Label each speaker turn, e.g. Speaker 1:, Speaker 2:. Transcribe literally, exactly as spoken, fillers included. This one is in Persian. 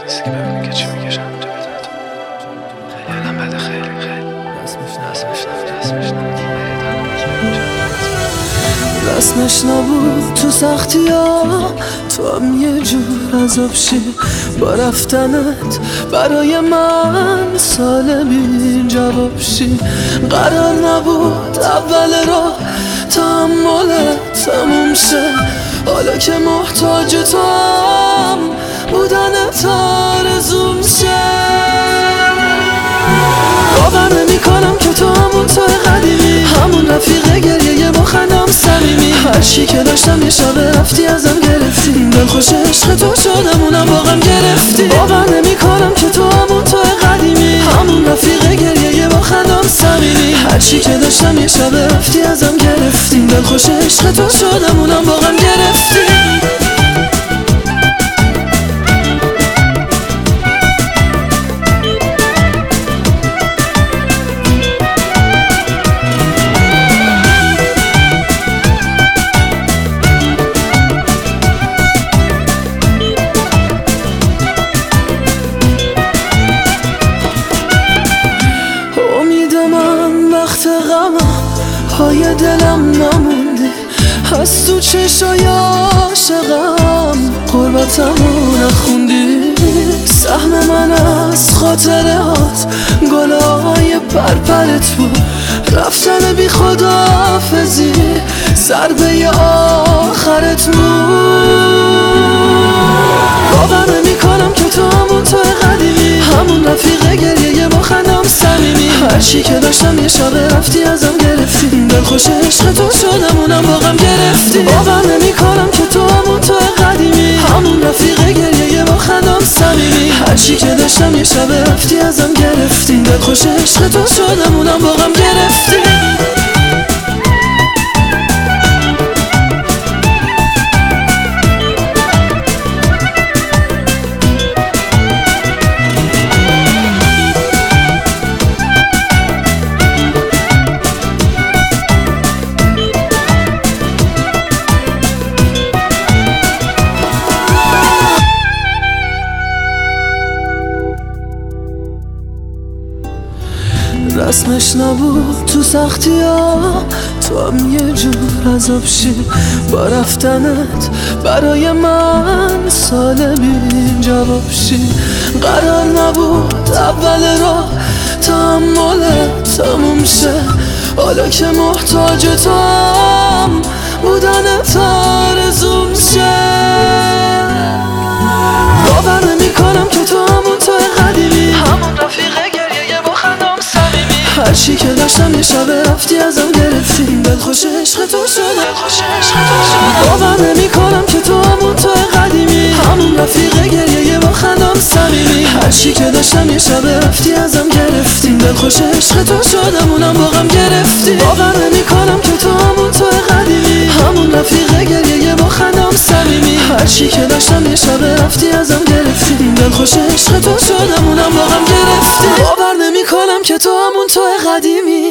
Speaker 1: نیست که ببینی که چی میکشم اینجا بدونت خیلی آدم بده، خیلی خیلی رسمش نبود
Speaker 2: رسمش نبود تو سختی ها، تو هم یه جور عذاب شی با رفتنت برای من سال بی جواب شی. قرار نبود اول راه تحملت تموم شه، حالا که محتاج تو هم بودنت آرزوم شه. باور نمی کنم که تو همون توی قدیمی، همون رفیق گریه با خندم صمیمی. هر چی که داشتم یه شب رفتی ازم گرفتی، دلخوش عشق تو شدم اونم واقعا گرفتی. باور نمی کنم که تو همون توی قدیمی، همون رفیق گریه با خندم صمیمی. هر چی که داشتم یه شب رفتی ازم گرفتی، دلخوش عشق تو شدم اونم واقعا گرفتی. پای دلم نموندی، از تو چشای عاشقم قربتمو نخوندی. سهم من از خاطرات گلای پرپرت بود، رفتن بی خداحافظی ضربه آخرت بود. باور نمی کنم که تو همون توی قدیمی، همون رفیق گریه با خندم صمیمی. هر چی که داشتم یه شب رفتی ازم گرفتی، دلخوش عشق تو شدم اونم واقعا گرفتی. باور نمی کنم که تو همون توی قدیمی، همون رفیق گریه با خندم صمیمی. هر چی که داشتم یه شب رفتی ازم گرفتی، دلخوش عشق تو شدم اونم واقعا گرفتی. رسمش نبود تو سختی ها، تو هم یه جور عذاب شی با رفتنت برای من سال بی جواب شی. قرار نبود اول راه تحملت تموم شه، حالا که محتاج تو هم بودنت آرزوم شه. باور نمی کنم که تو همون توی قدیمی، همون رفیق گریه با خندم صمیمی. هر چی که داشتم یه شب رفتی ازم گرفتی، دلخوش عشق تو شدم. باور نمی کنم که تو همون توی قدیمی، همون رفیق گریه با خندم صمیمی. هر چی که داشتم یه شب رفتی ازم گرفتی، دلخوش عشق تو شدم اونم واقعا گرفتی. باور نمی کنم که تو همون توی قدیمی، همون رفیق گریه با خندم صمیمی. هر چی که داشتم یه شب رفتی ازم گرفتی، دلخوش عشق تو شدم اونم واقعا گرفتی. باور نمی کنم که تو همون توی قدیمی،